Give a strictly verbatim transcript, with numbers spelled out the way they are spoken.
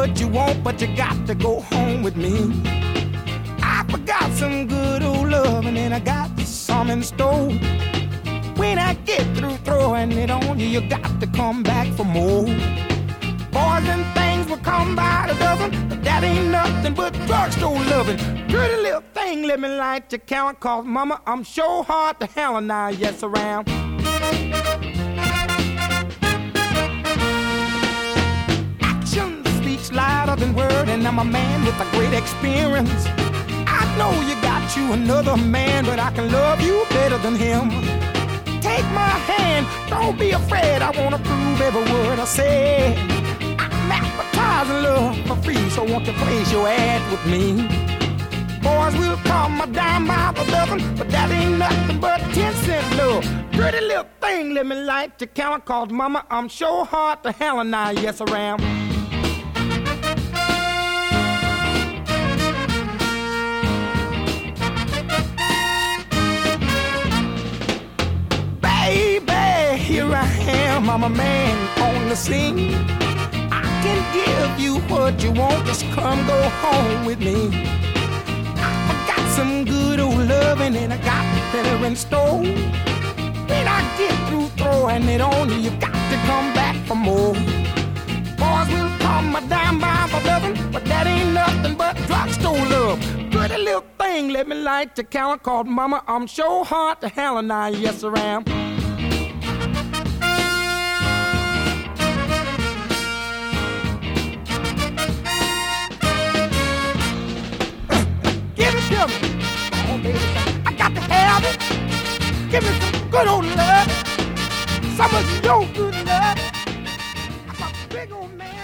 what you want, but you got to go home with me. I forgot some good old loving and I got some in store. When I get through throwing it on you, you got to come back for more. Boys and things will come by the dozen, but that ain't nothing but drugstore loving. Pretty little thing, let me light your count, cause mama, I'm sure hard to handle now, yes around. Action speaks louder than word, and I'm a man with a great experience. I know you got you another man, but I can love you better than him. Take my hand, don't be afraid, I wanna prove every word I say. I'm advertising love for free, so won't you place your ad with me? Boys will call my dime by the dozen, but that ain't nothing but ten cent love. Pretty little thing, let me light your count, cause mama, I'm sure hard to handle now, yes around. Baby, here I am, I'm a man on the scene. I can give you what you want, just come go home with me. I got some good old loving and I got better in store. When I get through throwing it on you, you got to come back for more. Boys will call my dime by the dozen, but that ain't nothing but drugstore love. Pretty little thing, let me light your count, called mama, I'm sure hard to handle now, yes around. I got to have it. Give me some good old love. Some of your good love. I'm a big old man.